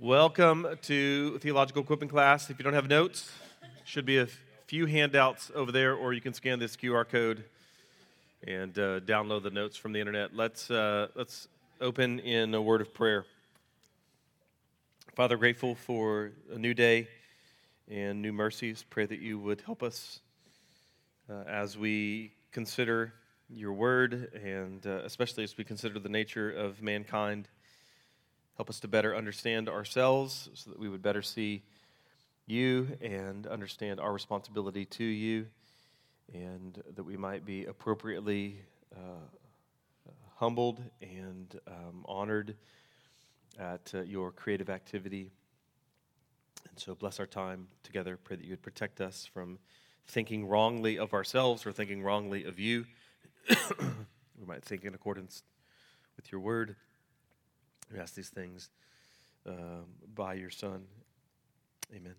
Welcome to Theological Equipping Class. If you don't have notes, should be a few handouts over there, or you can scan this QR code and download the notes from the internet. Let's open in a word of prayer. Father, grateful for a new day and new mercies. Pray that you would help us as we consider your word, and especially as we consider the nature of mankind. Help us to better understand ourselves so that we would better see you and understand our responsibility to you, and that we might be appropriately humbled and honored at your creative activity. And so bless our time together. Pray that you would protect us from thinking wrongly of ourselves or thinking wrongly of you. We might think in accordance with your word. We ask these things by your Son. Amen.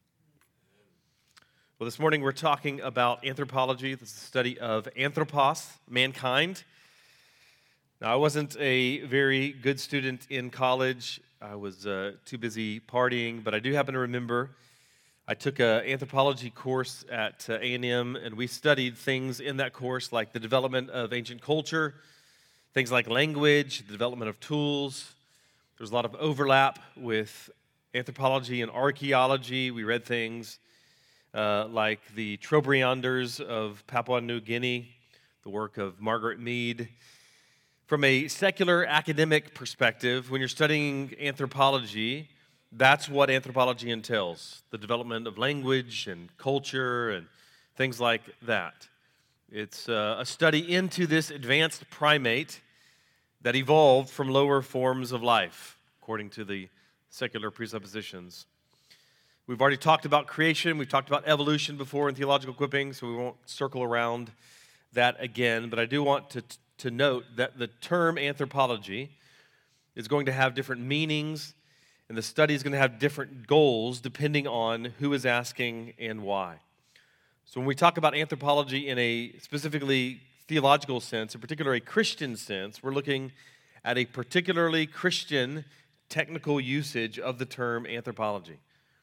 Well, this morning we're talking about anthropology. This is the study of anthropos, mankind. Now, I wasn't a very good student in college. I was too busy partying, but I do happen to remember I took an anthropology course at A&M, and we studied things in that course like the development of ancient culture, things like language, the development of tools. There's a lot of overlap with anthropology and archaeology. We read things like the Trobrianders of Papua New Guinea, the work of Margaret Mead. From a secular academic perspective, when you're studying anthropology, that's what anthropology entails, the development of language and culture and things like that. It's a study into this advanced primate that evolved from lower forms of life, according to the secular presuppositions. We've already talked about creation. We've talked about evolution before in theological equipping, so we won't circle around that again. But I do want to note that the term anthropology is going to have different meanings, and the study is going to have different goals depending on who is asking and why. So when we talk about anthropology in a specifically theological sense, in particular a Christian sense, we're looking at a particularly Christian technical usage of the term anthropology.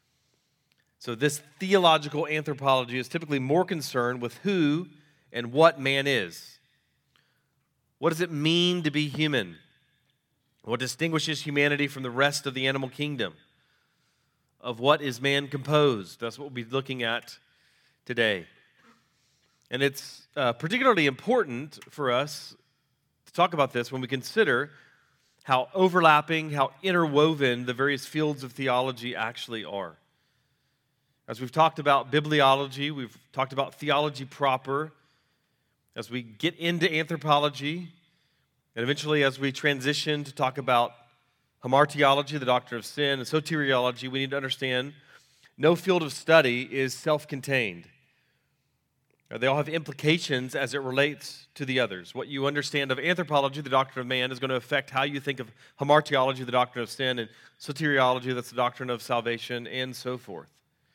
So this theological anthropology is typically more concerned with who and what man is. What does it mean to be human? What distinguishes humanity from the rest of the animal kingdom? Of what is man composed? That's what we'll be looking at today. And it's particularly important for us to talk about this when we consider how overlapping, how interwoven the various fields of theology actually are. As we've talked about bibliology, we've talked about theology proper. As we get into anthropology, and eventually as we transition to talk about hamartiology, the doctrine of sin, and soteriology, we need to understand no field of study is self-contained. They all have implications as it relates to the others. What you understand of anthropology, the doctrine of man, is going to affect how you think of hamartiology, the doctrine of sin, and soteriology, that's the doctrine of salvation, and so forth.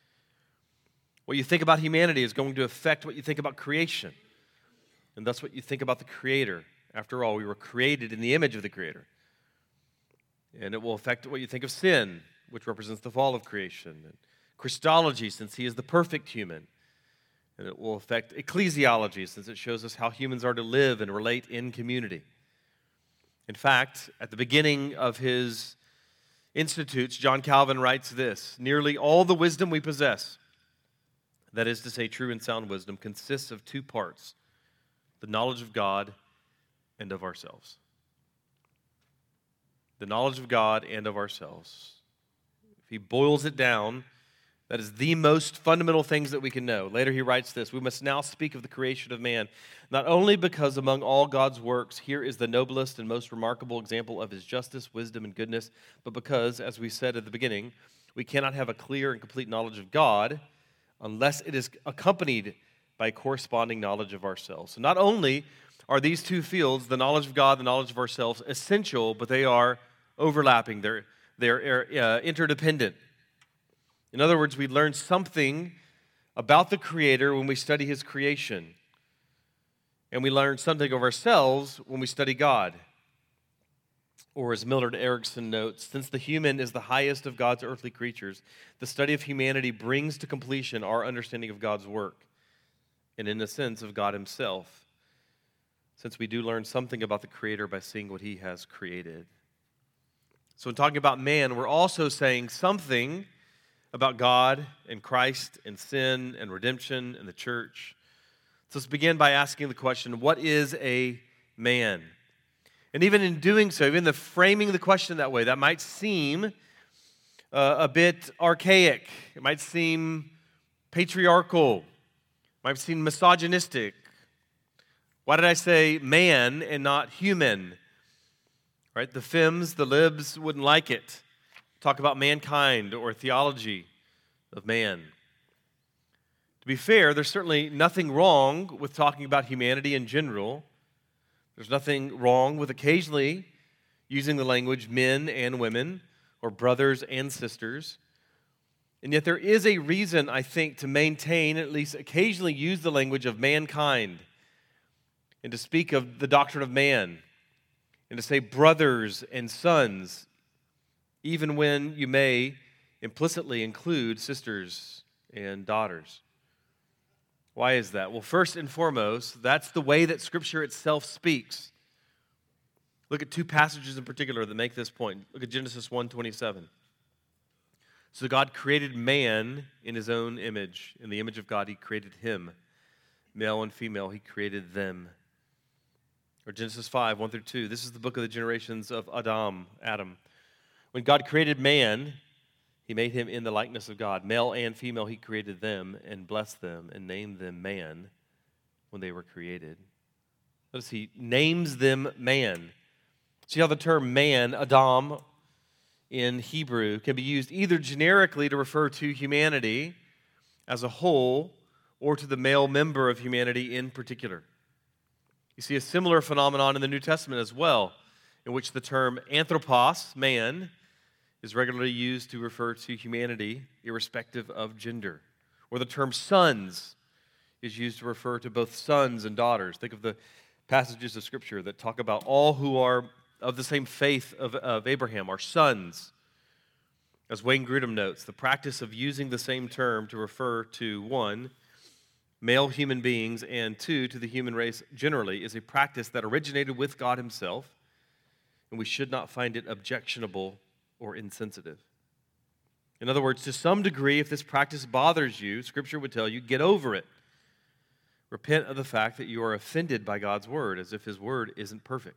What you think about humanity is going to affect what you think about creation, and that's what you think about the Creator. After all, we were created in the image of the Creator. And it will affect what you think of sin, which represents the fall of creation, and Christology, since He is the perfect human. And it will affect ecclesiology, since it shows us how humans are to live and relate in community. In fact, at the beginning of his Institutes, John Calvin writes this: nearly all the wisdom we possess, that is to say, true and sound wisdom, consists of two parts: the knowledge of God and of ourselves. The knowledge of God and of ourselves. If he boils it down, that is the most fundamental things that we can know. Later he writes this: we must now speak of the creation of man, not only because among all God's works, here is the noblest and most remarkable example of his justice, wisdom, and goodness, but because, as we said at the beginning, we cannot have a clear and complete knowledge of God unless it is accompanied by a corresponding knowledge of ourselves. So not only are these two fields, the knowledge of God, the knowledge of ourselves, essential, but they are overlapping. They're interdependent. In other words, we learn something about the Creator when we study His creation. And we learn something of ourselves when we study God. Or as Millard Erickson notes, since the human is the highest of God's earthly creatures, the study of humanity brings to completion our understanding of God's work, and in a sense of God himself, since we do learn something about the Creator by seeing what he has created. So in talking about man, we're also saying something about God and Christ and sin and redemption and the church. So let's begin by asking the question, what is a man? And even in doing so, even the framing the question that way, that might seem a bit archaic. It might seem patriarchal. It might seem misogynistic. Why did I say man and not human? Right? The femmes, the libs wouldn't like it. Talk about mankind or theology of man. To be fair, there's certainly nothing wrong with talking about humanity in general. There's nothing wrong with occasionally using the language men and women or brothers and sisters. And yet there is a reason, I think, to maintain, at least occasionally use the language of mankind and to speak of the doctrine of man and to say brothers and sons, even when you may implicitly include sisters and daughters. Why is that? Well, first and foremost, that's the way that Scripture itself speaks. Look at two passages in particular that make this point. Look at Genesis 1:27. So God created man in his own image. In the image of God, he created him. Male and female, he created them. Or Genesis 5:1-2. This is the book of the generations of Adam. When God created man, he made him in the likeness of God. Male and female, he created them and blessed them and named them man when they were created. Notice he names them man. See how the term man, Adam, in Hebrew can be used either generically to refer to humanity as a whole or to the male member of humanity in particular. You see a similar phenomenon in the New Testament as well, in which the term anthropos, man, is regularly used to refer to humanity irrespective of gender. Or the term sons is used to refer to both sons and daughters. Think of the passages of Scripture that talk about all who are of the same faith of Abraham are sons. As Wayne Grudem notes, the practice of using the same term to refer to, one, male human beings, and two, to the human race generally, is a practice that originated with God himself, and we should not find it objectionable or insensitive. In other words, to some degree, if this practice bothers you, Scripture would tell you, get over it. Repent of the fact that you are offended by God's word, as if his word isn't perfect.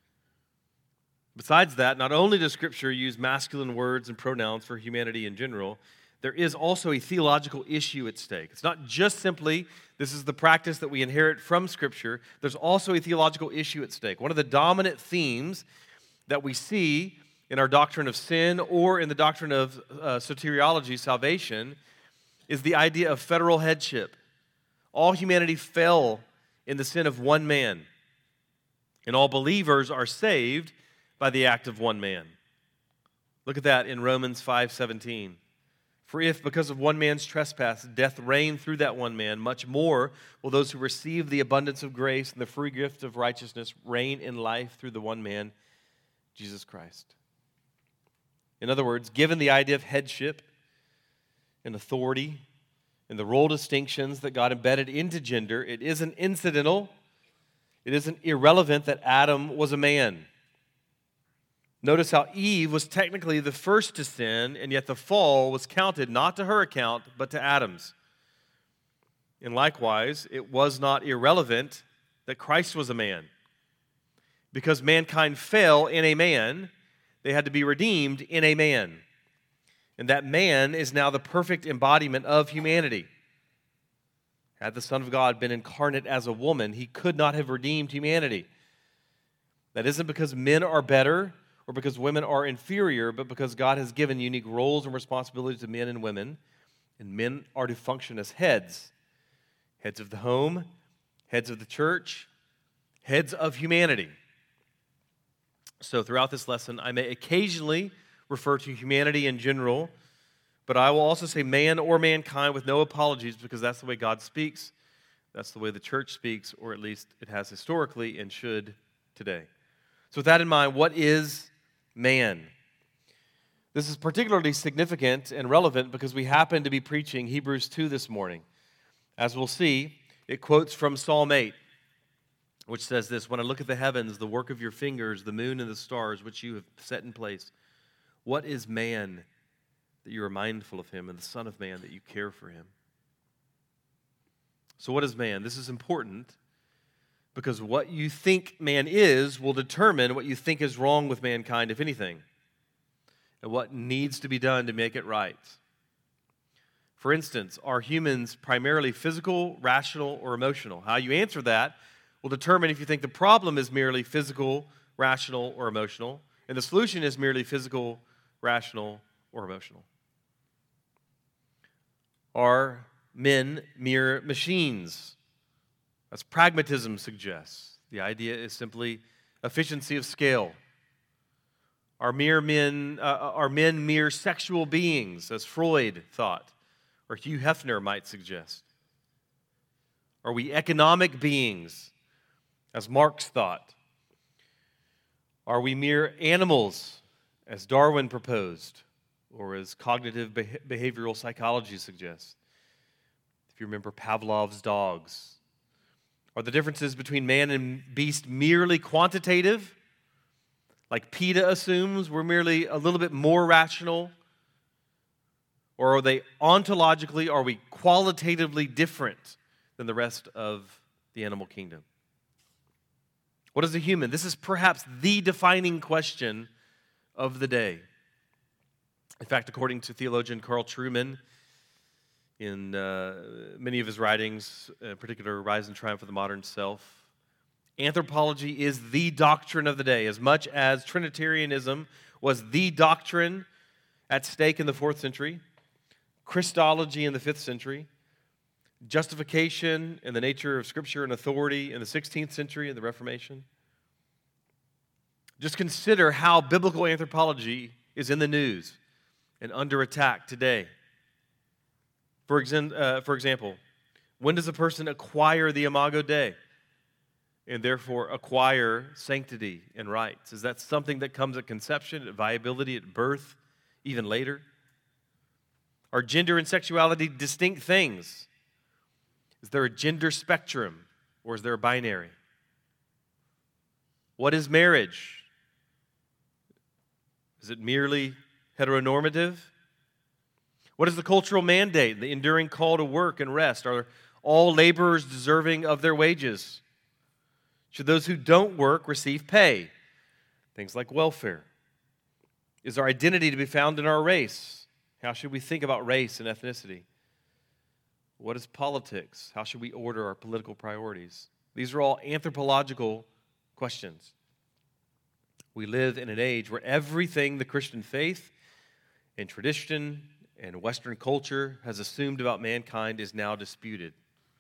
Besides that, not only does Scripture use masculine words and pronouns for humanity in general, there is also a theological issue at stake. It's not just simply, this is the practice that we inherit from Scripture. There's also a theological issue at stake. One of the dominant themes that we see in our doctrine of sin or in the doctrine of soteriology, salvation, is the idea of federal headship. All humanity fell in the sin of one man, and all believers are saved by the act of one man. Look at that in Romans 5:17. For if, because of one man's trespass, death reigned through that one man, much more will those who receive the abundance of grace and the free gift of righteousness reign in life through the one man, Jesus Christ. In other words, given the idea of headship and authority and the role distinctions that God embedded into gender, it isn't incidental, it isn't irrelevant that Adam was a man. Notice how Eve was technically the first to sin, and yet the fall was counted not to her account, but to Adam's. And likewise, it was not irrelevant that Christ was a man. Because mankind fell in a man, they had to be redeemed in a man. And that man is now the perfect embodiment of humanity. Had the Son of God been incarnate as a woman, he could not have redeemed humanity. That isn't because men are better or because women are inferior, but because God has given unique roles and responsibilities to men and women, and men are to function as heads. Heads of the home, heads of the church, heads of humanity. So throughout this lesson, I may occasionally refer to humanity in general, but I will also say man or mankind with no apologies, because that's the way God speaks, that's the way the church speaks, or at least it has historically and should today. So with that in mind, what is man. This is particularly significant and relevant because we happen to be preaching Hebrews 2 this morning. As we'll see, it quotes from Psalm 8, which says this, "When I look at the heavens, the work of your fingers, the moon and the stars, which you have set in place, what is man that you are mindful of him, and the Son of Man that you care for him?" So what is man? This is important because what you think man is will determine what you think is wrong with mankind, if anything, and what needs to be done to make it right. For instance, are humans primarily physical, rational, or emotional? How you answer that will determine if you think the problem is merely physical, rational, or emotional, and the solution is merely physical, rational, or emotional. Are men mere machines? As pragmatism suggests, the idea is simply efficiency of scale. Are men mere sexual beings, as Freud thought, or Hugh Hefner might suggest? Are we economic beings, as Marx thought? Are we mere animals, as Darwin proposed, or as cognitive behavioral psychology suggests? If you remember Pavlov's dogs. Are the differences between man and beast merely quantitative? Like PETA assumes we're merely a little bit more rational? Or are they ontologically, are we qualitatively different than the rest of the animal kingdom? What is a human? This is perhaps the defining question of the day. In fact, according to theologian Carl Trueman, in many of his writings, in particular Rise and Triumph of the Modern Self, anthropology is the doctrine of the day, as much as Trinitarianism was the doctrine at stake in the 4th century, Christology in the 5th century, justification and the nature of Scripture and authority in the 16th century and the Reformation. Just consider how biblical anthropology is in the news and under attack today. For example, when does a person acquire the Imago Dei and therefore acquire sanctity and rights? Is that something that comes at conception, at viability, at birth, even later? Are gender and sexuality distinct things? Is there a gender spectrum, or is there a binary? What is marriage? Is it merely heteronormative? What is the cultural mandate, the enduring call to work and rest? Are all laborers deserving of their wages? Should those who don't work receive pay? Things like welfare. Is our identity to be found in our race? How should we think about race and ethnicity? What is politics? How should we order our political priorities? These are all anthropological questions. We live in an age where everything the Christian faith and tradition and Western culture has assumed about mankind is now disputed.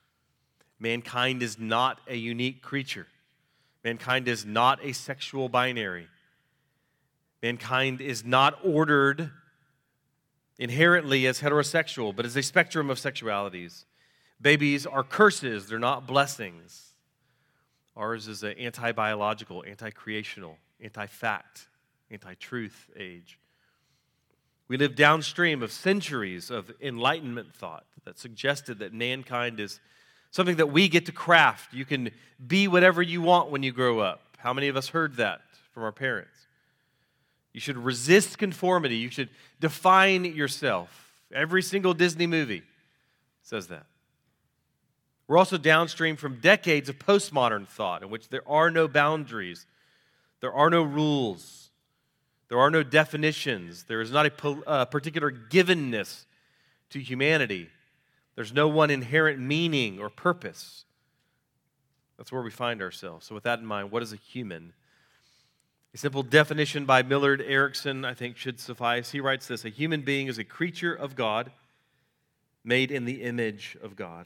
Mankind is not a unique creature. Mankind is not a sexual binary. Mankind is not ordered inherently as heterosexual, but as a spectrum of sexualities. Babies are curses, they're not blessings. Ours is an anti-biological, anti-creational, anti-fact, anti-truth age. We live downstream of centuries of Enlightenment thought that suggested that mankind is something that we get to craft. You can be whatever you want when you grow up. How many of us heard that from our parents? You should resist conformity. You should define yourself. Every single Disney movie says that. We're also downstream from decades of postmodern thought in which there are no boundaries, there are no rules, there are no definitions, there is not a particular givenness to humanity. There's no one inherent meaning or purpose. That's where we find ourselves. So with that in mind, what is a human? A simple definition by Millard Erickson, I think, should suffice. He writes this: a human being is a creature of God, made in the image of God.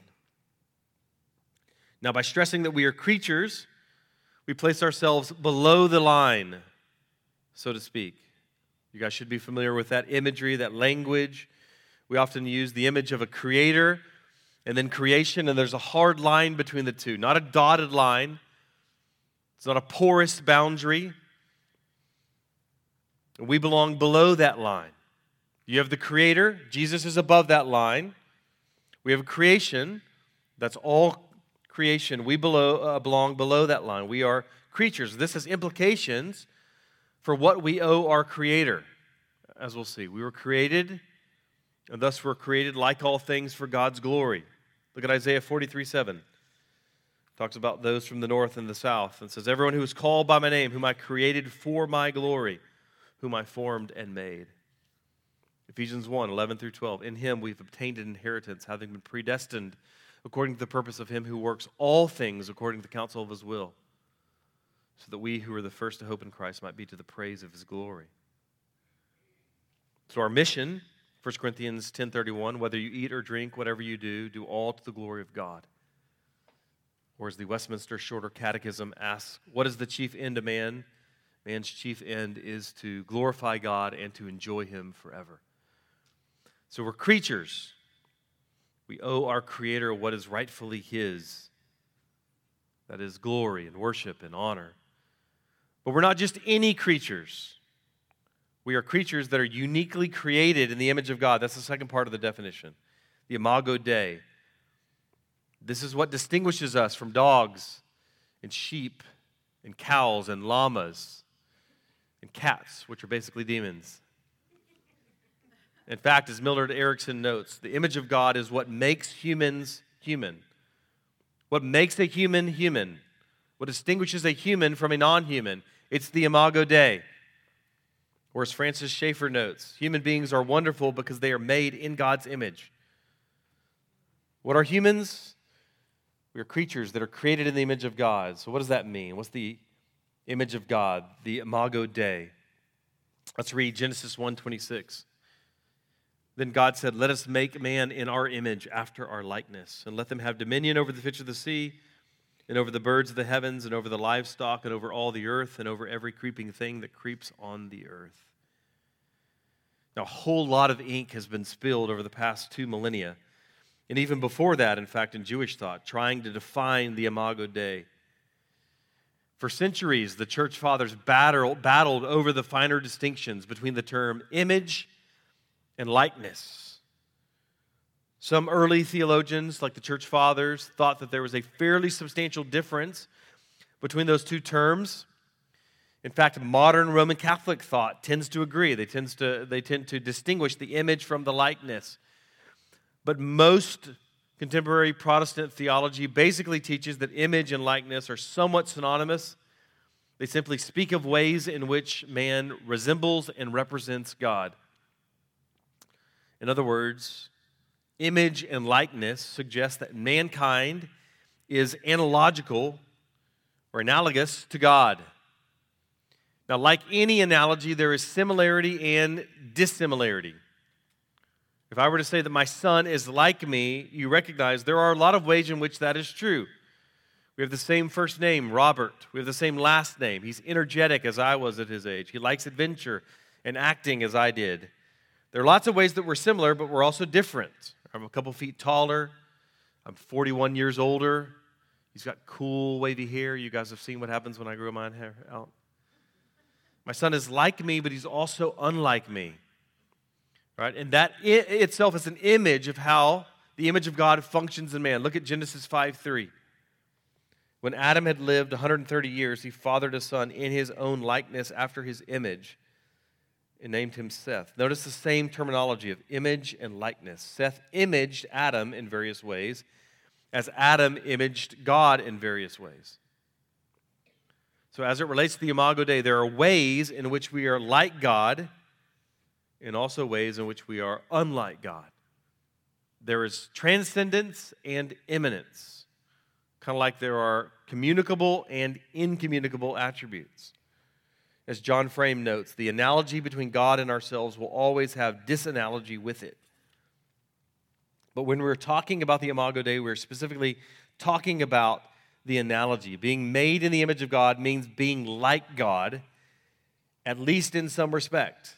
Now, by stressing that we are creatures, we place ourselves below the line, so to speak. You guys should be familiar with that imagery, that language. We often use the image of a creator and then creation, and there's a hard line between the two, not a dotted line. It's not a porous boundary. We belong below that line. You have the Creator. Jesus is above that line. We have a creation. That's all creation. We belong below that line. We are creatures. This has implications for what we owe our Creator, as we'll see. We were created, and thus we're created like all things for God's glory. Look at Isaiah 43:7. Talks about those from the north and the south, and says, everyone who is called by my name, whom I created for my glory, whom I formed and made. Ephesians 1:11-12. In him we've obtained an inheritance, having been predestined according to the purpose of him who works all things according to the counsel of his will, so that we who are the first to hope in Christ might be to the praise of his glory. So our mission, 1 Corinthians 10:31, whether you eat or drink, whatever you do, do all to the glory of God. Or as the Westminster Shorter Catechism asks, what is the chief end of man? Man's chief end is to glorify God and to enjoy him forever. So we're creatures. We owe our Creator what is rightfully his. That is glory and worship and honor. But we're not just any creatures. We are creatures that are uniquely created in the image of God. That's the second part of the definition, the Imago Dei. This is what distinguishes us from dogs and sheep and cows and llamas and cats, which are basically demons. In fact, as Millard Erickson notes, the image of God is what makes humans human. What makes a human human. What distinguishes a human from a non-human. It's the Imago Dei. Or as Francis Schaeffer notes, human beings are wonderful because they are made in God's image. What are humans? We are creatures that are created in the image of God. So what does that mean? What's the image of God, the Imago Dei? Let's read Genesis 1:26. Then God said, let us make man in our image after our likeness, and let them have dominion over the fish of the sea, and over the birds of the heavens, and over the livestock, and over all the earth, and over every creeping thing that creeps on the earth. Now, a whole lot of ink has been spilled over the past 2 millennia, and even before that, in fact, in Jewish thought, trying to define the Imago Dei. For centuries, the church fathers battled over the finer distinctions between the term image and likeness. Some early theologians, like the church fathers, thought that there was a fairly substantial difference between those two terms. In fact, modern Roman Catholic thought tends to agree. They tend to distinguish the image from the likeness. But most contemporary Protestant theology basically teaches that image and likeness are somewhat synonymous. They simply speak of ways in which man resembles and represents God. In other words, image and likeness suggest that mankind is analogical or analogous to God. Now, like any analogy, there is similarity and dissimilarity. If I were to say that my son is like me, you recognize there are a lot of ways in which that is true. We have the same first name, Robert. We have the same last name. He's energetic as I was at his age. He likes adventure and acting as I did. There are lots of ways that we're similar, but we're also different. I'm a couple feet taller. I'm 41 years older. He's got cool, wavy hair. You guys have seen what happens when I grow my hair out. My son is like me, but he's also unlike me. Right? And that itself is an image of how the image of God functions in man. Look at Genesis 5:3. When Adam had lived 130 years, he fathered a son in his own likeness after his image and named him Seth. Notice the same terminology of image and likeness. Seth imaged Adam in various ways, as Adam imaged God in various ways. So as it relates to the Imago Dei, there are ways in which we are like God and also ways in which we are unlike God. There is transcendence and immanence, kind of like there are communicable and incommunicable attributes. As John Frame notes, the analogy between God and ourselves will always have disanalogy with it. But when we're talking about the Imago Dei, we're specifically talking about the analogy. Being made in the image of God means being like God, at least in some respect.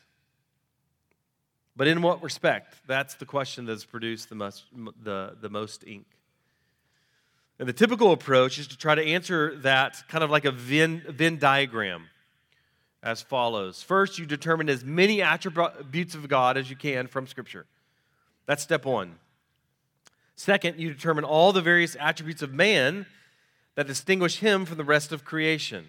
But in what respect? That's the question that's produced the most ink. And the typical approach is to try to answer that kind of like a Venn diagram. as follows. First, you determine as many attributes of God as you can from Scripture. That's step one. Second, you determine all the various attributes of man that distinguish him from the rest of creation.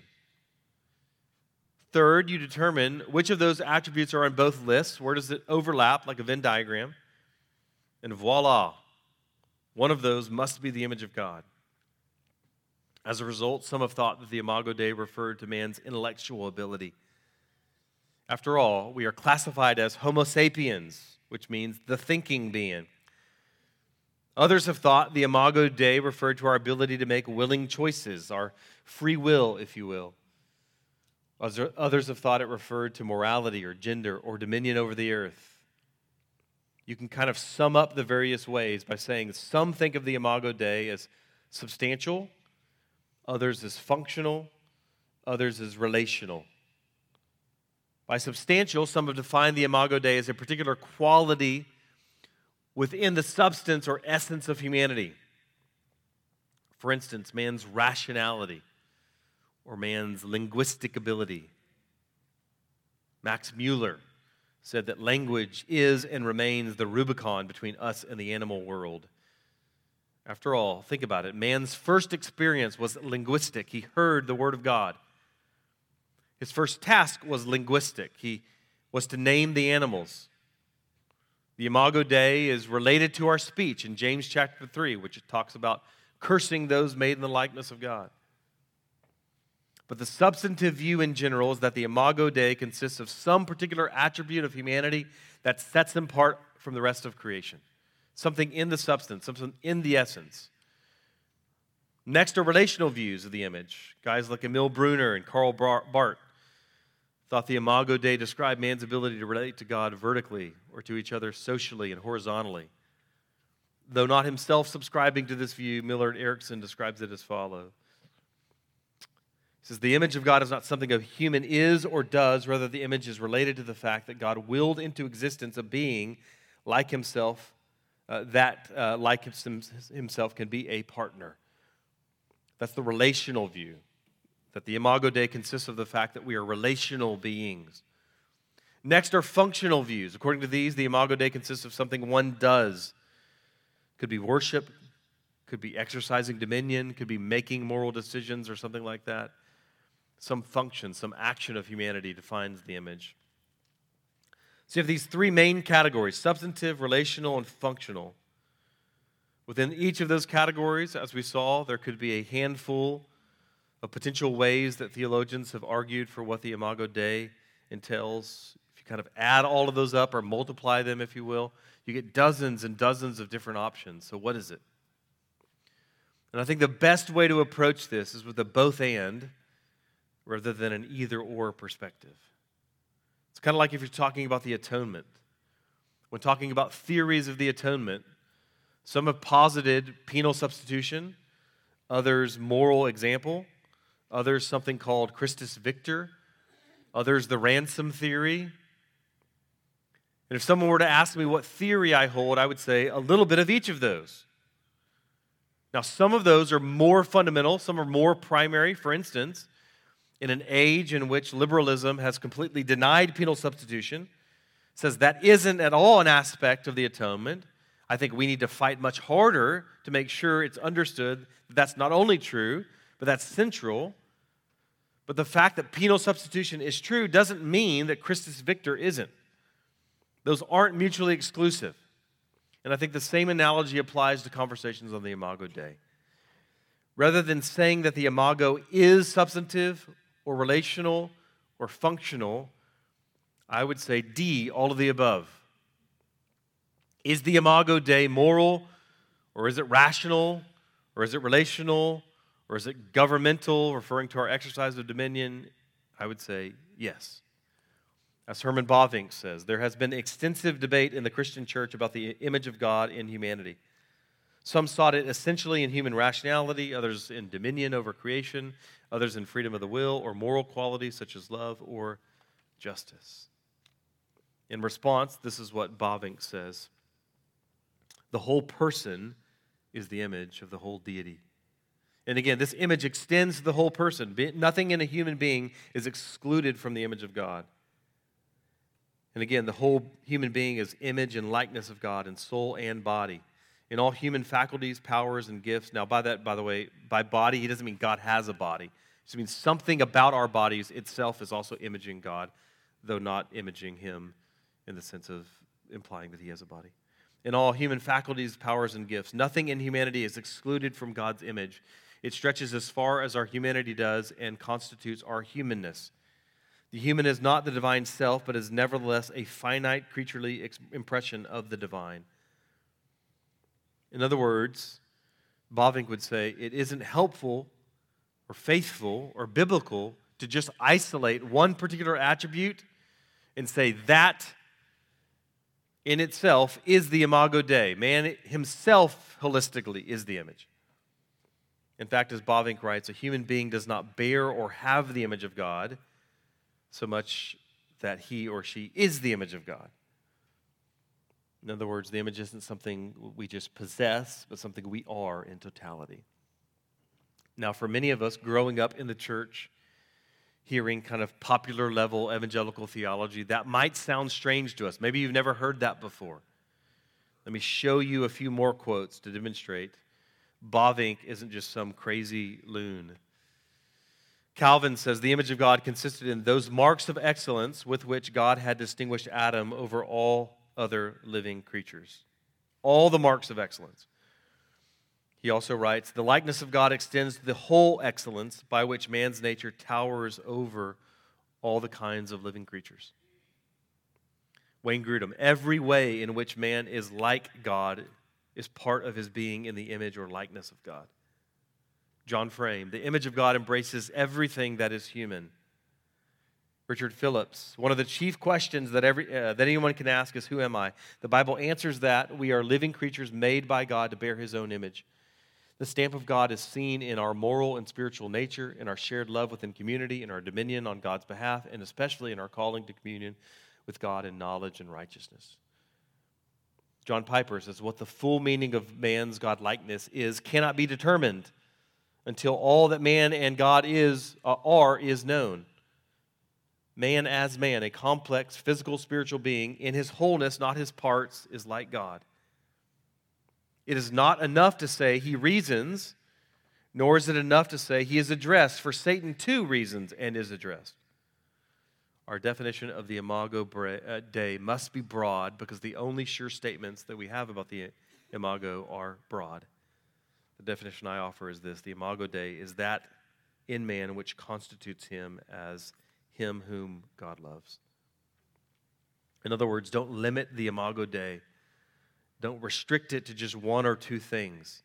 Third, you determine which of those attributes are on both lists. Where does it overlap, like a Venn diagram? And voila, one of those must be the image of God. As a result, some have thought that the Imago Dei referred to man's intellectual ability. After all, we are classified as Homo sapiens, which means the thinking being. Others have thought the Imago Dei referred to our ability to make willing choices, our free will, if you will. Others have thought it referred to morality or gender or dominion over the earth. You can kind of sum up the various ways by saying some think of the Imago Dei as substantial, others as functional, others as relational. By substantial, some have defined the Imago Dei as a particular quality within the substance or essence of humanity. For instance, man's rationality or man's linguistic ability. Max Mueller said that language is and remains the Rubicon between us and the animal world. After all, think about it. Man's first experience was linguistic. He heard the Word of God. His first task was linguistic. He was to name the animals. The Imago Dei is related to our speech in James chapter 3, which talks about cursing those made in the likeness of God. But the substantive view in general is that the Imago Dei consists of some particular attribute of humanity that sets them apart from the rest of creation. Something in the substance, something in the essence. Next are relational views of the image. Guys like Emil Brunner and Karl Barth thought the Imago Dei described man's ability to relate to God vertically or to each other socially and horizontally. Though not himself subscribing to this view, Millard Erickson describes it as follows. He says, the image of God is not something a human is or does. Rather, the image is related to the fact that God willed into existence a being like himself, like himself can be a partner. That's the relational view. That the Imago Dei consists of the fact that we are relational beings. Next are functional views. According to these, the Imago Dei consists of something one does. Could be worship, could be exercising dominion, could be making moral decisions or something like that. Some function, some action of humanity defines the image. So you have these three main categories: substantive, relational, and functional. Within each of those categories, as we saw, there could be a handful of potential ways that theologians have argued for what the Imago Dei entails. If you kind of add all of those up or multiply them, if you will, you get dozens and dozens of different options. So what is it? And I think the best way to approach this is with a both and rather than an either or perspective. It's kind of like if you're talking about the atonement. When talking about theories of the atonement, some have posited penal substitution, others moral example, others something called Christus Victor, others the ransom theory. And if someone were to ask me what theory I hold, I would say a little bit of each of those. Now, some of those are more fundamental, some are more primary. For instance, in an age in which liberalism has completely denied penal substitution, says that isn't at all an aspect of the atonement, I think we need to fight much harder to make sure it's understood that that's not only true, but that's central. But the fact that penal substitution is true doesn't mean that Christus Victor isn't. Those aren't mutually exclusive. And I think the same analogy applies to conversations on the Imago Dei. Rather than saying that the Imago is substantive or relational or functional, I would say D, all of the above. Is the Imago Dei moral, or is it rational, or is it relational, or is it governmental, referring to our exercise of dominion? I would say yes. As Herman Bavinck says, there has been extensive debate in the Christian church about the image of God in humanity. Some sought it essentially in human rationality, others in dominion over creation, others in freedom of the will or moral qualities such as love or justice. In response, this is what Bavinck says. The whole person is the image of the whole deity. And again, this image extends to the whole person. Nothing in a human being is excluded from the image of God. And again, the whole human being is image and likeness of God in soul and body. In all human faculties, powers, and gifts. Now, by that, by the way, by body, he doesn't mean God has a body. It just means something about our bodies itself is also imaging God, though not imaging him in the sense of implying that he has a body. In all human faculties, powers, and gifts. Nothing in humanity is excluded from God's image. It stretches as far as our humanity does and constitutes our humanness. The human is not the divine self, but is nevertheless a finite, creaturely impression of the divine. In other words, Bavinck would say, it isn't helpful or faithful or biblical to just isolate one particular attribute and say that in itself is the imago Dei. Man himself holistically is the image. In fact, as Bavinck writes, a human being does not bear or have the image of God so much that he or she is the image of God. In other words, the image isn't something we just possess, but something we are in totality. Now, for many of us growing up in the church, hearing kind of popular level evangelical theology, that might sound strange to us. Maybe you've never heard that before. Let me show you a few more quotes to demonstrate Bavinck isn't just some crazy loon. Calvin says the image of God consisted in those marks of excellence with which God had distinguished Adam over all other living creatures. All the marks of excellence. He also writes, the likeness of God extends to the whole excellence by which man's nature towers over all the kinds of living creatures. Wayne Grudem, every way in which man is like God is part of his being in the image or likeness of God. John Frame, the image of God embraces everything that is human. Richard Phillips, one of the chief questions that anyone can ask is, who am I? The Bible answers that we are living creatures made by God to bear his own image. The stamp of God is seen in our moral and spiritual nature, in our shared love within community, in our dominion on God's behalf, and especially in our calling to communion with God in knowledge and righteousness. John Piper says, what the full meaning of man's God-likeness is cannot be determined until all that man and God is known. Man as man, a complex physical, spiritual being, in his wholeness, not his parts, is like God. It is not enough to say he reasons, nor is it enough to say he is addressed, for Satan too reasons and is addressed. Our definition of the imago Dei must be broad because the only sure statements that we have about the imago are broad. The definition I offer is this: the imago Dei is that in man which constitutes him as him whom God loves. In other words, don't limit the imago Dei. Don't restrict it to just one or two things.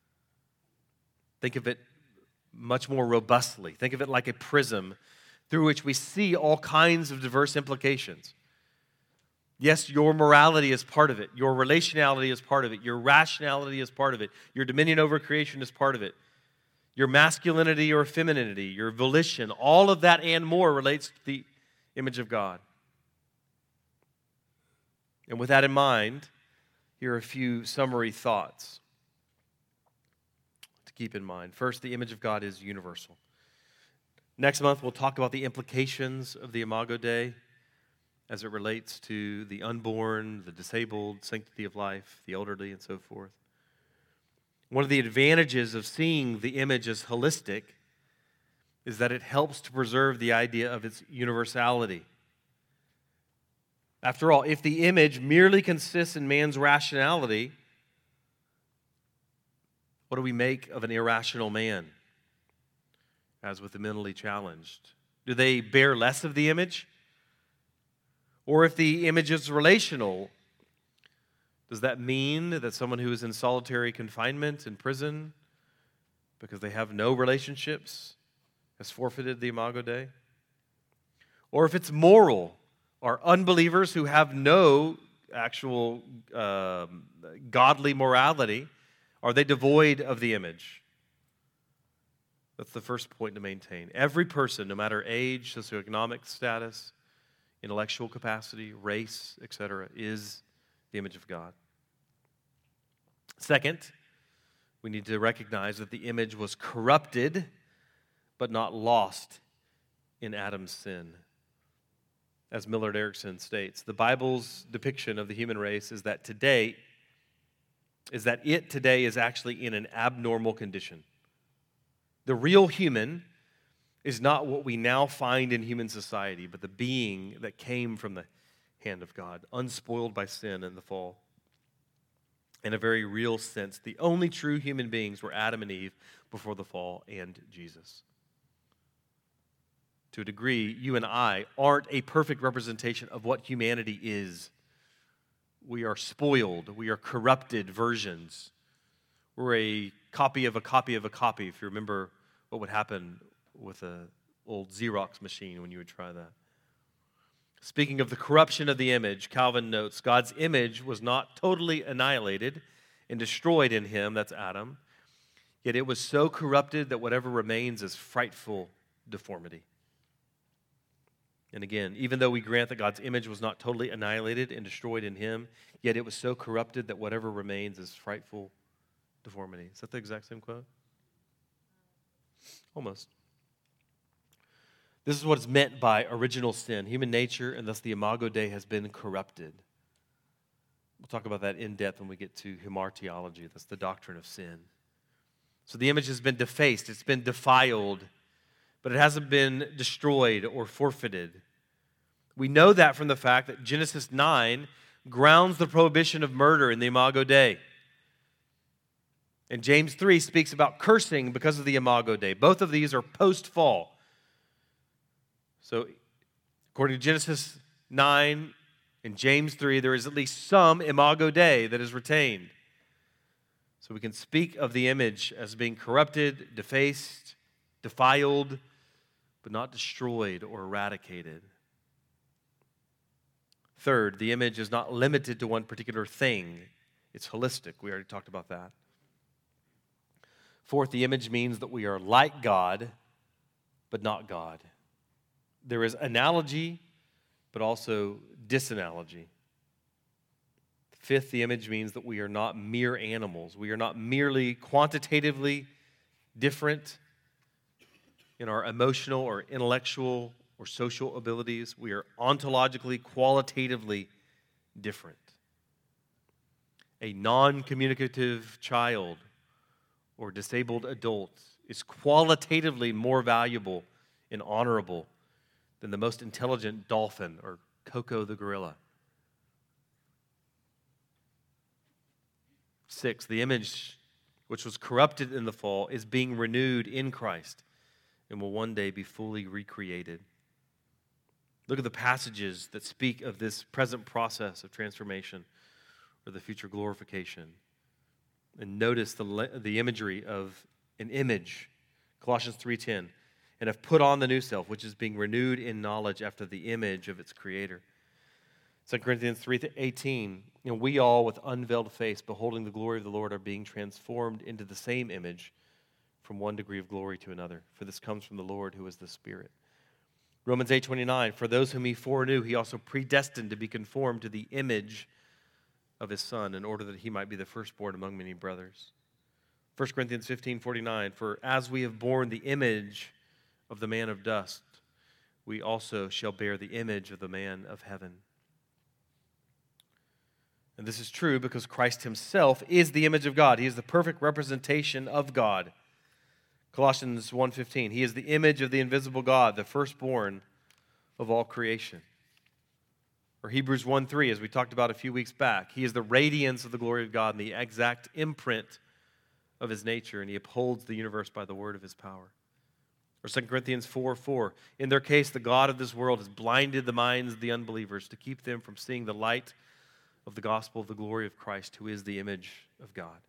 Think of it much more robustly. Think of it like a prism through which we see all kinds of diverse implications. Yes, your morality is part of it. Your relationality is part of it. Your rationality is part of it. Your dominion over creation is part of it. Your masculinity or femininity, your volition, all of that and more relates to the image of God. And with that in mind, here are a few summary thoughts to keep in mind. First, the image of God is universal. Next month, we'll talk about the implications of the imago Dei as it relates to the unborn, the disabled, sanctity of life, the elderly, and so forth. One of the advantages of seeing the image as holistic is that it helps to preserve the idea of its universality. After all, if the image merely consists in man's rationality, what do we make of an irrational man? As with the mentally challenged, do they bear less of the image? Or if the image is relational, does that mean that someone who is in solitary confinement in prison because they have no relationships has forfeited the imago Dei? Or if it's moral, are unbelievers who have no actual godly morality, are they devoid of the image? That's the first point to maintain. Every person, no matter age, socioeconomic status, intellectual capacity, race, etc., is the image of God. Second, We need to recognize that the image was corrupted, but not lost in Adam's sin. As Millard Erickson states, the Bible's depiction of the human race is that it today is actually in an abnormal condition. The real human is not what we now find in human society, but the being that came from the hand of God, unspoiled by sin and the fall. In a very real sense, the only true human beings were Adam and Eve before the fall and Jesus. To a degree, you and I aren't a perfect representation of what humanity is. We are spoiled. We are corrupted versions. We're a copy of a copy of a copy, if you remember what would happen with an old Xerox machine when you would try that. Speaking of the corruption of the image, Calvin notes, God's image was not totally annihilated and destroyed in him, that's Adam, yet it was so corrupted that whatever remains is frightful deformity. And again, even though we grant that God's image was not totally annihilated and destroyed in him, yet it was so corrupted that whatever remains is frightful deformity. Is that the exact same quote? Almost. This is what is meant by original sin. Human nature, and thus the Imago Dei, has been corrupted. We'll talk about that in depth when we get to hamartiology. That's the doctrine of sin. So the image has been defaced. It's been defiled, but it hasn't been destroyed or forfeited. We know that from the fact that Genesis 9 grounds the prohibition of murder in the Imago Dei. And James 3 speaks about cursing because of the Imago Dei. Both of these are post-fall. So, according to Genesis 9 and James 3, there is at least some Imago Dei that is retained. So we can speak of the image as being corrupted, defaced, defiled, but not destroyed or eradicated. Third, the image is not limited to one particular thing. It's holistic. We already talked about that. Fourth, the image means that we are like God, but not God. There is analogy, but also disanalogy. Fifth, the image means that we are not mere animals. We are not merely quantitatively different in our emotional or intellectual or social abilities. We are ontologically, qualitatively different. A non-communicative child or disabled adult is qualitatively more valuable and honorable than the most intelligent dolphin or Coco the gorilla. 6, the image which was corrupted in the fall is being renewed in Christ and will one day be fully recreated. Look at the passages that speak of this present process of transformation or the future glorification. And notice the imagery of an image. Colossians 3:10. And have put on the new self, which is being renewed in knowledge after the image of its creator. 2 Corinthians 3:18, we all with unveiled face, beholding the glory of the Lord, are being transformed into the same image from one degree of glory to another. For this comes from the Lord, who is the Spirit. Romans 8:29, for those whom he foreknew, he also predestined to be conformed to the image of his Son, in order that he might be the firstborn among many brothers. 1 Corinthians 15:49, for as we have borne the image of the man of dust, we also shall bear the image of the man of heaven. And this is true because Christ himself is the image of God. He is the perfect representation of God. Colossians 1:15, he is the image of the invisible God, the firstborn of all creation. Or Hebrews 1:3, as we talked about a few weeks back, he is the radiance of the glory of God and the exact imprint of his nature, and he upholds the universe by the word of his power. Or 2 Corinthians 4:4, in their case, the God of this world has blinded the minds of the unbelievers to keep them from seeing the light of the gospel of the glory of Christ, who is the image of God.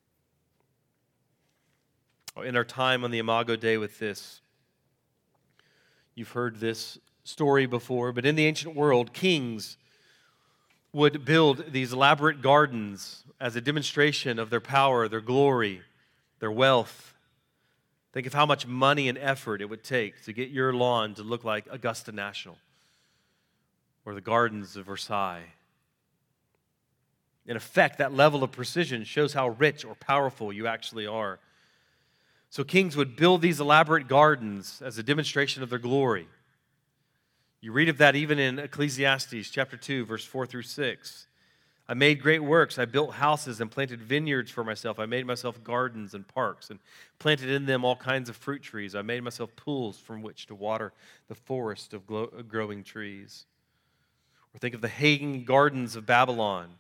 In our time on the Imago Dei with this, you've heard this story before, but in the ancient world, kings would build these elaborate gardens as a demonstration of their power, their glory, their wealth. Think of how much money and effort it would take to get your lawn to look like Augusta National or the gardens of Versailles. In effect, that level of precision shows how rich or powerful you actually are. So kings would build these elaborate gardens as a demonstration of their glory. You read of that even in Ecclesiastes chapter 2, verse 4 through 6. I made great works. I built houses and planted vineyards for myself. I made myself gardens and parks and planted in them all kinds of fruit trees. I made myself pools from which to water the forest of growing trees. Or think of the hanging gardens of Babylon.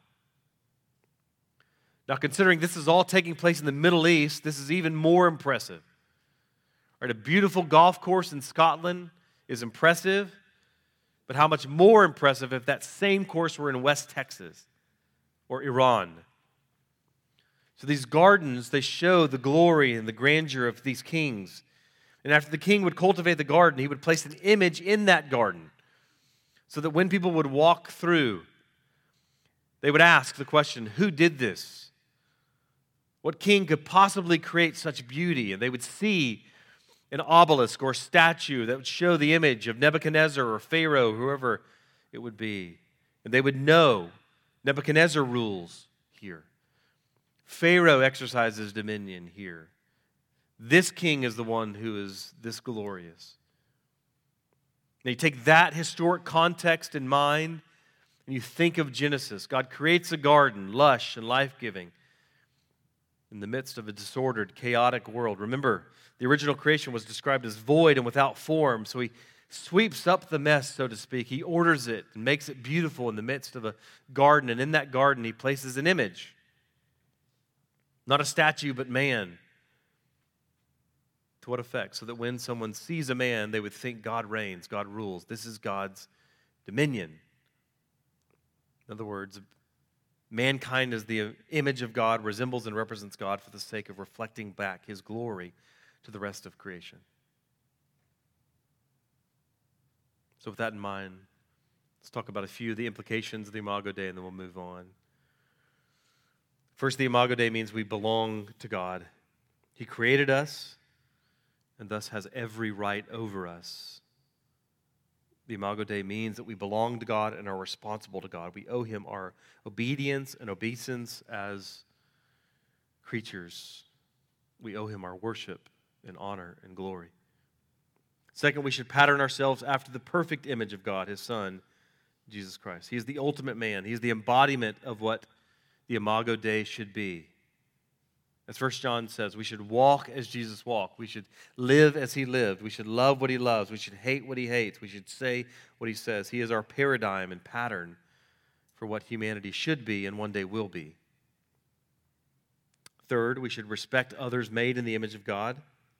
Now, considering this is all taking place in the Middle East, this is even more impressive. Right, a beautiful golf course in Scotland is impressive, but how much more impressive if that same course were in West Texas or Iran? So these gardens, they show the glory and the grandeur of these kings. And after the king would cultivate the garden, he would place an image in that garden so that when people would walk through, they would ask the question, who did this? What king could possibly create such beauty? And they would see an obelisk or statue that would show the image of Nebuchadnezzar or Pharaoh, whoever it would be. And they would know Nebuchadnezzar rules here. Pharaoh exercises dominion here. This king is the one who is this glorious. Now you take that historic context in mind and you think of Genesis. God creates a garden, lush and life-giving, in the midst of a disordered, chaotic world. Remember, the original creation was described as void and without form, so he sweeps up the mess, so to speak. He orders it and makes it beautiful in the midst of a garden, and in that garden he places an image. Not a statue, but man. To what effect? So that when someone sees a man, they would think God reigns, God rules. This is God's dominion. In other words, mankind as the image of God resembles and represents God for the sake of reflecting back His glory to the rest of creation. So with that in mind, let's talk about a few of the implications of the Imago Dei, and then we'll move on. First, the Imago Dei means we belong to God. He created us and thus has every right over us. The Imago Dei means that we belong to God and are responsible to God. We owe Him our obedience and obeisance as creatures. We owe Him our worship and honor and glory. Second, we should pattern ourselves after the perfect image of God, His Son, Jesus Christ. He is the ultimate man. He is the embodiment of what the Imago Dei should be. As 1 John says, we should walk as Jesus walked. We should live as He lived. We should love what He loves. We should hate what He hates. We should say what He says. He is our paradigm and pattern for what humanity should be and one day will be. Third, we should respect others made in the image of God.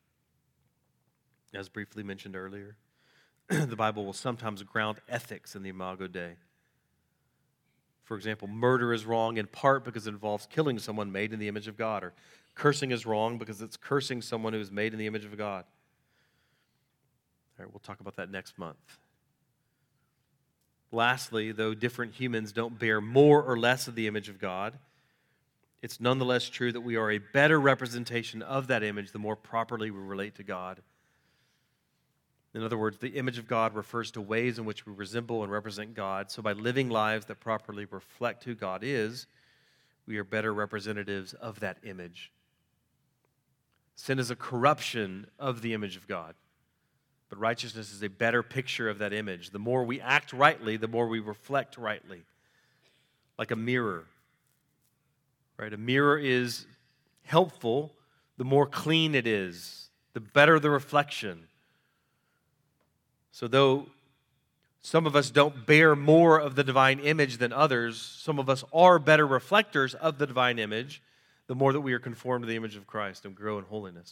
As briefly mentioned earlier, the Bible will sometimes ground ethics in the Imago Dei. For example, murder is wrong in part because it involves killing someone made in the image of God, or cursing is wrong because it's cursing someone who is made in the image of God. All right, we'll talk about that next month. Lastly, though different humans don't bear more or less of the image of God, it's nonetheless true that we are a better representation of that image the more properly we relate to God. In other words, the image of God refers to ways in which we resemble and represent God. So by living lives that properly reflect who God is, we are better representatives of that image. Sin is a corruption of the image of God, but righteousness is a better picture of that image. The more we act rightly, the more we reflect rightly, like a mirror. Right? A mirror is helpful the more clean it is, the better the reflection. So though some of us don't bear more of the divine image than others, some of us are better reflectors of the divine image, the more that we are conformed to the image of Christ and grow in holiness.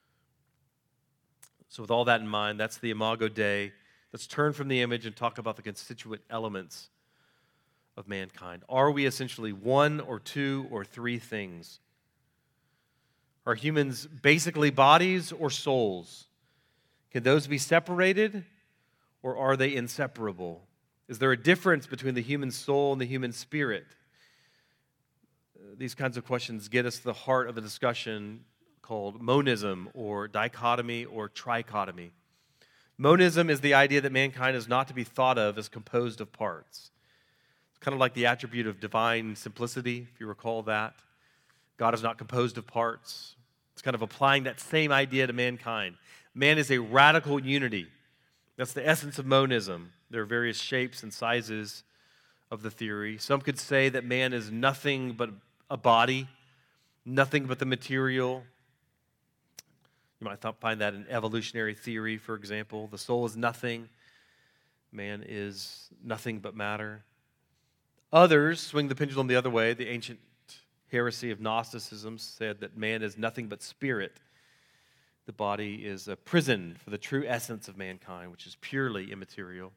So with all that in mind, that's the Imago Dei. Let's turn from the image and talk about the constituent elements of mankind. Are we essentially one or two or three things? Are humans basically bodies or souls? Can those be separated? Or are they inseparable? Is there a difference between the human soul and the human spirit? These kinds of questions get us to the heart of a discussion called monism or dichotomy or trichotomy. Monism is the idea that mankind is not to be thought of as composed of parts. It's kind of like the attribute of divine simplicity, if you recall that. God is not composed of parts. It's kind of applying that same idea to mankind. Man is a radical unity. That's the essence of monism. There are various shapes and sizes of the theory. Some could say that man is nothing but a body, nothing but the material. You might find that in evolutionary theory, for example. The soul is nothing. Man is nothing but matter. Others swing the pendulum the other way. The ancient heresy of Gnosticism said that man is nothing but spirit. The body is a prison for the true essence of mankind, which is purely immaterial.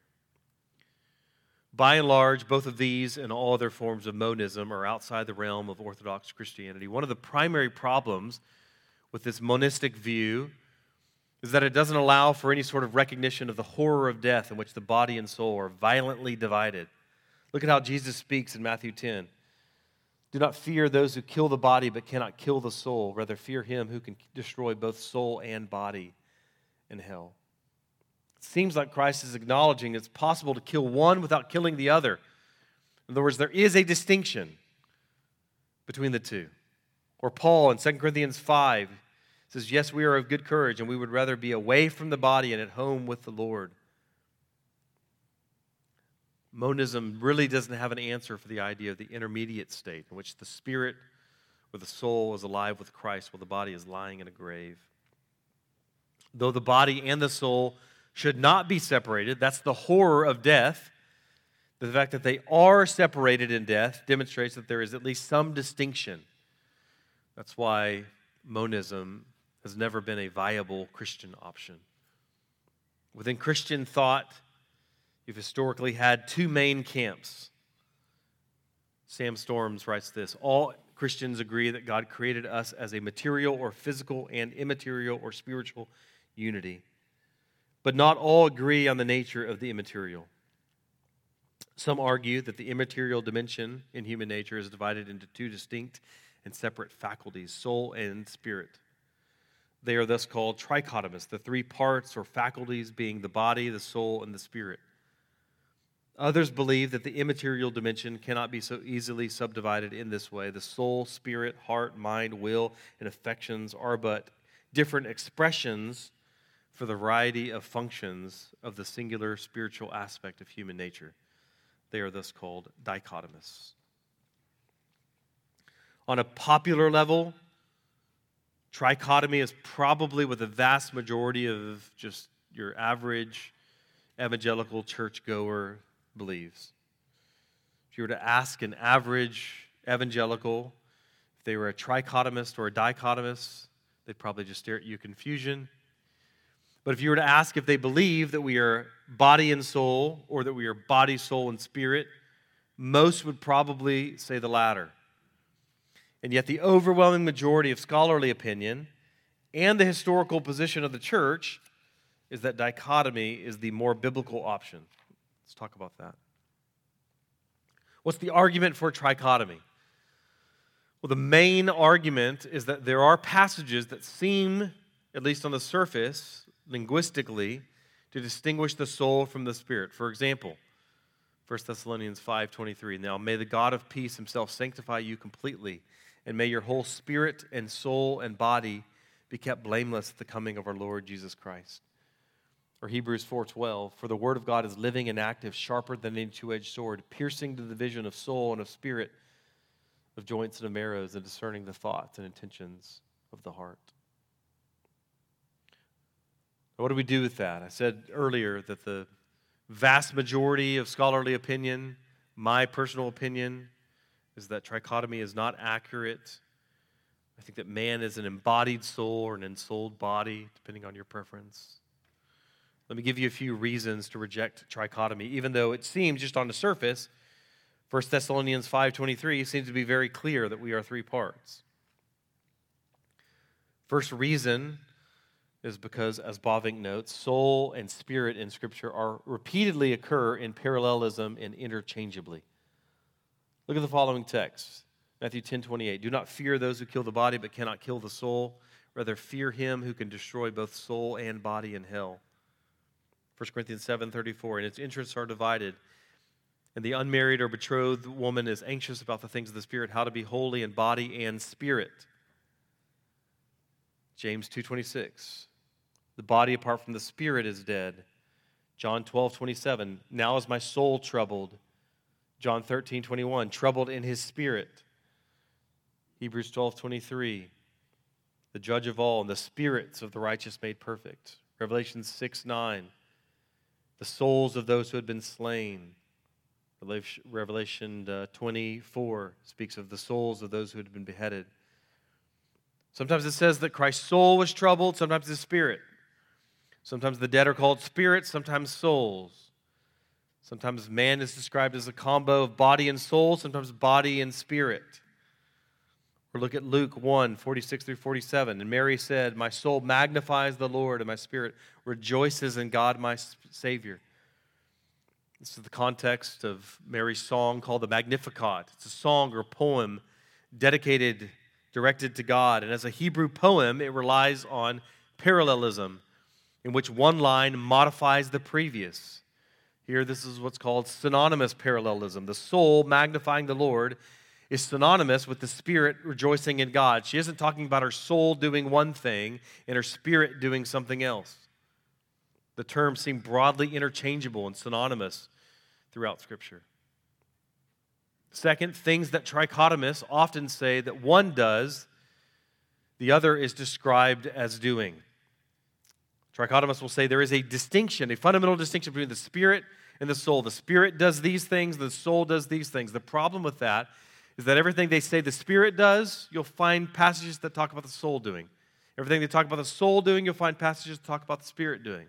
By and large, both of these and all other forms of monism are outside the realm of Orthodox Christianity. One of the primary problems with this monistic view is that it doesn't allow for any sort of recognition of the horror of death in which the body and soul are violently divided. Look at how Jesus speaks in Matthew 10. Do not fear those who kill the body but cannot kill the soul. Rather, fear him who can destroy both soul and body in hell. It seems like Christ is acknowledging it's possible to kill one without killing the other. In other words, there is a distinction between the two. Or Paul in 2 Corinthians 5 says, yes, we are of good courage, and we would rather be away from the body and at home with the Lord. Monism really doesn't have an answer for the idea of the intermediate state in which the spirit or the soul is alive with Christ while the body is lying in a grave. Though the body and the soul should not be separated, that's the horror of death. The fact that they are separated in death demonstrates that there is at least some distinction. That's why monism has never been a viable Christian option. Within Christian thought, you've historically had two main camps. Sam Storms writes this: all Christians agree that God created us as a material or physical and immaterial or spiritual unity. But not all agree on the nature of the immaterial. Some argue that the immaterial dimension in human nature is divided into two distinct and separate faculties, soul and spirit. They are thus called trichotomous, the three parts or faculties being the body, the soul, and the spirit. Others believe that the immaterial dimension cannot be so easily subdivided in this way. The soul, spirit, heart, mind, will, and affections are but different expressions for the variety of functions of the singular spiritual aspect of human nature. They are thus called dichotomous. On a popular level, trichotomy is probably what the vast majority of just your average evangelical churchgoer believes. If you were to ask an average evangelical if they were a trichotomist or a dichotomist, they'd probably just stare at you in confusion. But if you were to ask if they believe that we are body and soul or that we are body, soul, and spirit, most would probably say the latter. And yet the overwhelming majority of scholarly opinion and the historical position of the church is that dichotomy is the more biblical option. Let's talk about that. What's the argument for trichotomy? Well, the main argument is that there are passages that seem, at least on the surface, linguistically, to distinguish the soul from the spirit. For example, 1 Thessalonians 5:23, now may the God of peace himself sanctify you completely, and may your whole spirit and soul and body be kept blameless at the coming of our Lord Jesus Christ. Or Hebrews 4:12, for the word of God is living and active, sharper than any two-edged sword, piercing to the division of soul and of spirit, of joints and of marrows, and discerning the thoughts and intentions of the heart. Now, what do we do with that? I said earlier that the vast majority of scholarly opinion, my personal opinion, is that trichotomy is not accurate. I think that man is an embodied soul or an ensouled body, depending on your preference. Let me give you a few reasons to reject trichotomy, even though it seems just on the surface, 1 Thessalonians 5:23 seems to be very clear that we are three parts. First reason is because, as Bavinck notes, soul and spirit in Scripture are repeatedly occur in parallelism and interchangeably. Look at the following text, Matthew 10:28. Do not fear those who kill the body but cannot kill the soul. Rather, fear him who can destroy both soul and body in hell. 1 Corinthians 7:34. And its interests are divided. And the unmarried or betrothed woman is anxious about the things of the Spirit, how to be holy in body and spirit. James 2:26. The body apart from the spirit is dead. John 12:27. Now is my soul troubled. John 13:21. Troubled in his spirit. Hebrews 12:23. The judge of all, and the spirits of the righteous made perfect. Revelation 6:9. The souls of those who had been slain. Revelation 24 speaks of the souls of those who had been beheaded. Sometimes it says that Christ's soul was troubled, sometimes his spirit. Sometimes the dead are called spirits, sometimes souls. Sometimes man is described as a combo of body and soul, sometimes body and spirit. Or look at Luke 1:46-47. And Mary said, my soul magnifies the Lord, and my spirit rejoices in God my Savior. This is the context of Mary's song called the Magnificat. It's a song or poem directed to God. And as a Hebrew poem, it relies on parallelism, in which one line modifies the previous. Here, this is what's called synonymous parallelism. The soul magnifying the Lord is synonymous with the spirit rejoicing in God. She isn't talking about her soul doing one thing and her spirit doing something else. The terms seem broadly interchangeable and synonymous throughout Scripture. Second, things that trichotomists often say that one does, the other is described as doing. Trichotomists will say there is a distinction, a fundamental distinction between the spirit and the soul. The spirit does these things, the soul does these things. The problem with that is that everything they say the spirit does, you'll find passages that talk about the soul doing. Everything they talk about the soul doing, you'll find passages that talk about the spirit doing.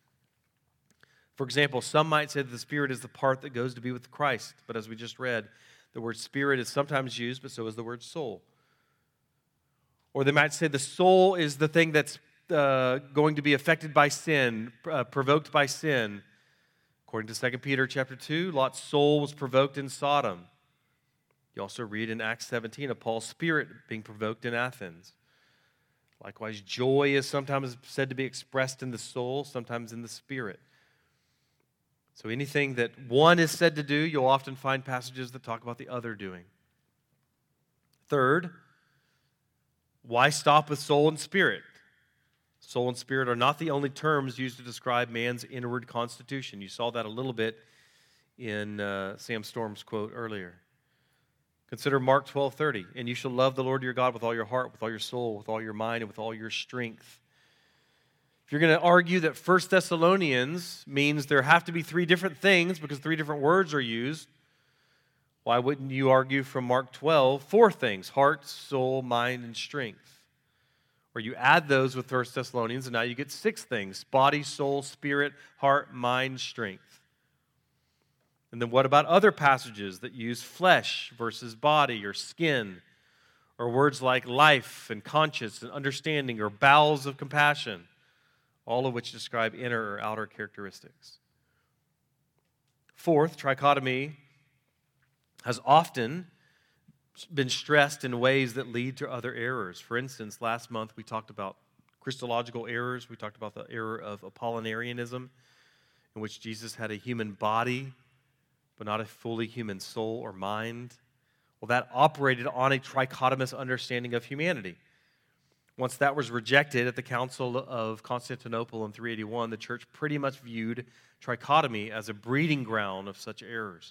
For example, some might say that the spirit is the part that goes to be with Christ, but as we just read, the word spirit is sometimes used, but so is the word soul. Or they might say the soul is the thing that's going to be affected by sin, provoked by sin. According to 2 Peter chapter 2, Lot's soul was provoked in Sodom. You also read in Acts 17 of Paul's spirit being provoked in Athens. Likewise, joy is sometimes said to be expressed in the soul, sometimes in the spirit. So anything that one is said to do, you'll often find passages that talk about the other doing. Third, why stop with soul and spirit? Soul and spirit are not the only terms used to describe man's inward constitution. You saw that a little bit in Sam Storm's quote earlier. Consider Mark 12:30. And you shall love the Lord your God with all your heart, with all your soul, with all your mind, and with all your strength. If you're going to argue that 1 Thessalonians means there have to be three different things because three different words are used, why wouldn't you argue from Mark 12 four things: heart, soul, mind, and strength? Or you add those with 1 Thessalonians, and now you get six things: body, soul, spirit, heart, mind, strength. And then what about other passages that use flesh versus body or skin, or words like life and conscience and understanding or bowels of compassion, all of which describe inner or outer characteristics? Fourth, trichotomy has often been stressed in ways that lead to other errors. For instance, last month we talked about Christological errors. We talked about the error of Apollinarianism, in which Jesus had a human body, but not a fully human soul or mind. Well, that operated on a trichotomous understanding of humanity. Once that was rejected at the Council of Constantinople in 381, the church pretty much viewed trichotomy as a breeding ground of such errors.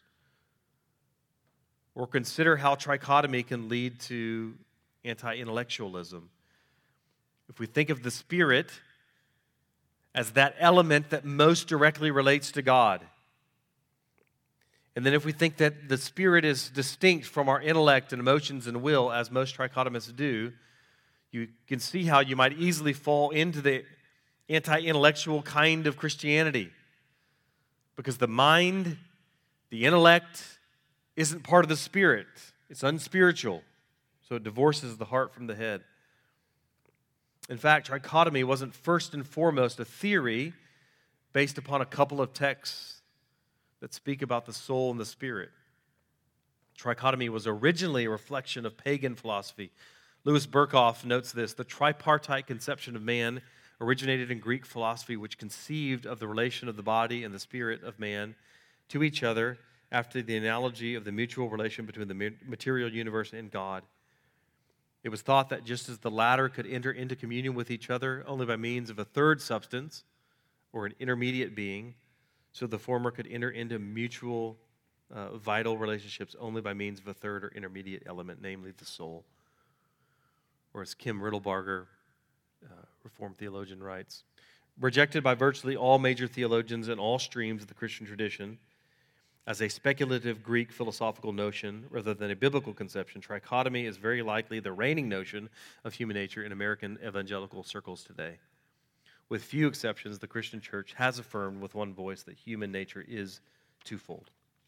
Or consider how trichotomy can lead to anti-intellectualism. If we think of the Spirit as that element that most directly relates to God, and then if we think that the Spirit is distinct from our intellect and emotions and will, as most trichotomists do, you can see how you might easily fall into the anti-intellectual kind of Christianity. Because the mind, the intellect, isn't part of the Spirit. It's unspiritual. So it divorces the heart from the head. In fact, trichotomy wasn't first and foremost a theory based upon a couple of texts that speak about the soul and the spirit. Trichotomy was originally a reflection of pagan philosophy. Louis Berkhoff notes this: the tripartite conception of man originated in Greek philosophy, which conceived of the relation of the body and the spirit of man to each other after the analogy of the mutual relation between the material universe and God. It was thought that just as the latter could enter into communion with each other only by means of a third substance or an intermediate being, so the former could enter into mutual vital relationships only by means of a third or intermediate element, namely the soul. Or as Kim Riddlebarger, Reformed theologian, writes, rejected by virtually all major theologians in all streams of the Christian tradition, as a speculative Greek philosophical notion rather than a biblical conception, trichotomy is very likely the reigning notion of human nature in American evangelical circles today. With few exceptions, the Christian church has affirmed with one voice that human nature is twofold.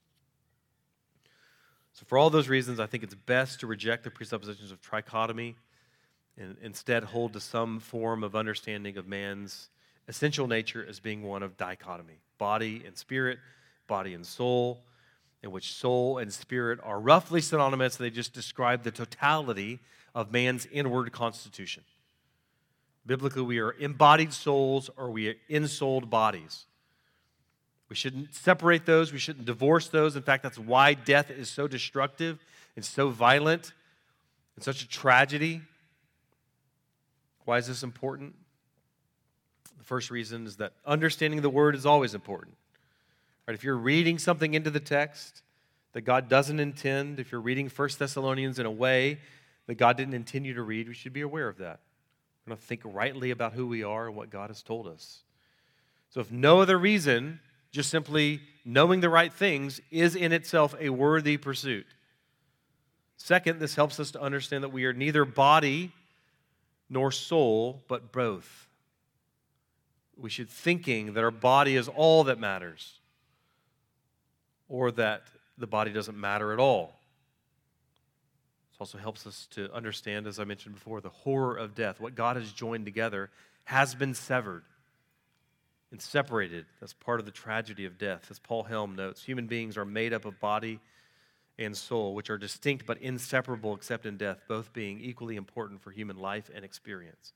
So for all those reasons, I think it's best to reject the presuppositions of trichotomy and instead hold to some form of understanding of man's essential nature as being one of dichotomy, body and spirit, body and soul, in which soul and spirit are roughly synonymous. They just describe the totality of man's inward constitution. Biblically, we are embodied souls or we are ensouled bodies. We shouldn't separate those. We shouldn't divorce those. In fact, that's why death is so destructive and so violent and such a tragedy. Why is this important? The first reason is that understanding the word is always important. Right, if you're reading something into the text that God doesn't intend, if you're reading 1 Thessalonians in a way that God didn't intend you to read, we should be aware of that. We're going to think rightly about who we are and what God has told us. So if no other reason, just simply knowing the right things is in itself a worthy pursuit. Second, this helps us to understand that we are neither body nor soul, but both. We should thinking that our body is all that matters, or that the body doesn't matter at all. This also helps us to understand, as I mentioned before, the horror of death. What God has joined together has been severed and separated. That's part of the tragedy of death. As Paul Helm notes, human beings are made up of body and soul, which are distinct but inseparable except in death, both being equally important for human life and experience.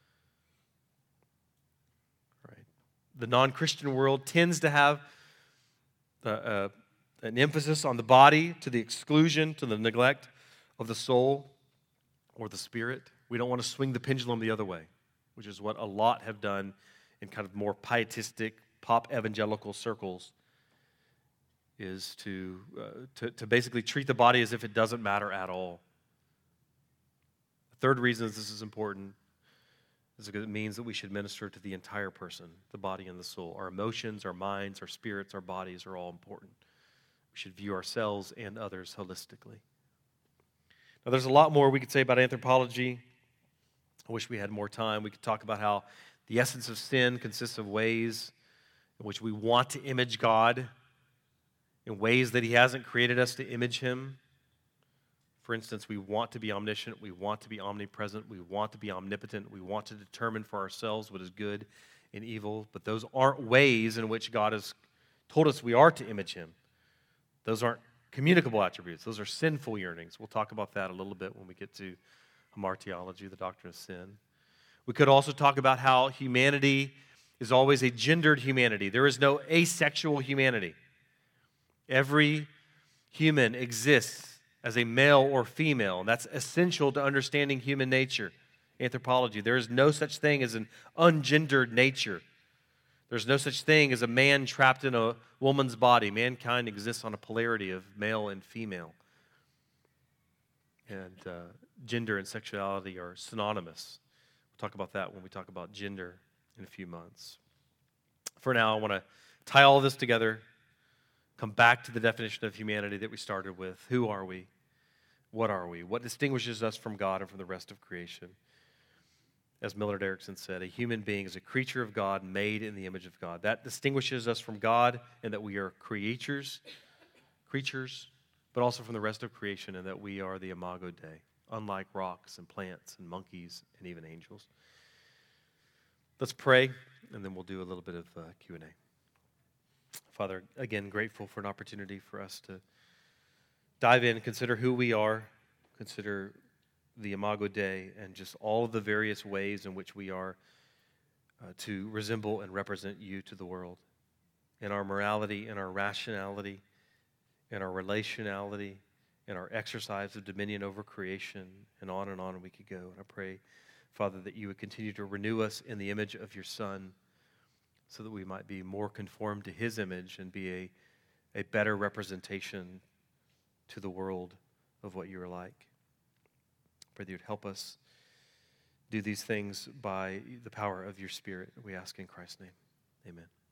Right. The non-Christian world tends to have an emphasis on the body to the exclusion, to the neglect of the soul or the spirit. We don't want to swing the pendulum the other way, which is what a lot have done in kind of more pietistic, pop evangelical circles, is to basically treat the body as if it doesn't matter at all. The third reason this is important is because it means that we should minister to the entire person, the body and the soul. Our emotions, our minds, our spirits, our bodies are all important. We should view ourselves and others holistically. Now, there's a lot more we could say about anthropology. I wish we had more time. We could talk about how the essence of sin consists of ways in which we want to image God in ways that He hasn't created us to image Him. For instance, we want to be omniscient, we want to be omnipresent, we want to be omnipotent, we want to determine for ourselves what is good and evil, but those aren't ways in which God has told us we are to image Him. Those aren't communicable attributes. Those are sinful yearnings. We'll talk about that a little bit when we get to hamartiology, the doctrine of sin. We could also talk about how humanity is always a gendered humanity. There is no asexual humanity. Every human exists as a male or female, and that's essential to understanding human nature, anthropology. There is no such thing as an ungendered nature. There's no such thing as a man trapped in a woman's body. Mankind exists on a polarity of male and female. And gender and sexuality are synonymous. We'll talk about that when we talk about gender in a few months. For now, I want to tie all this together, come back to the definition of humanity that we started with. Who are we? What are we? What distinguishes us from God and from the rest of creation? As Millard Erickson said, a human being is a creature of God made in the image of God. That distinguishes us from God in that we are creatures, but also from the rest of creation in that we are the imago Dei, unlike rocks and plants and monkeys and even angels. Let's pray, and then we'll do a little bit of Q&A. Father, again, grateful for an opportunity for us to dive in, consider who we are, consider the imago Dei, and just all of the various ways in which we are to resemble and represent you to the world. In our morality, in our rationality, in our relationality, in our exercise of dominion over creation, and on we could go. And I pray, Father, that you would continue to renew us in the image of your Son so that we might be more conformed to his image and be a better representation to the world of what you are like. Pray that you would help us do these things by the power of your Spirit. We ask in Christ's name. Amen.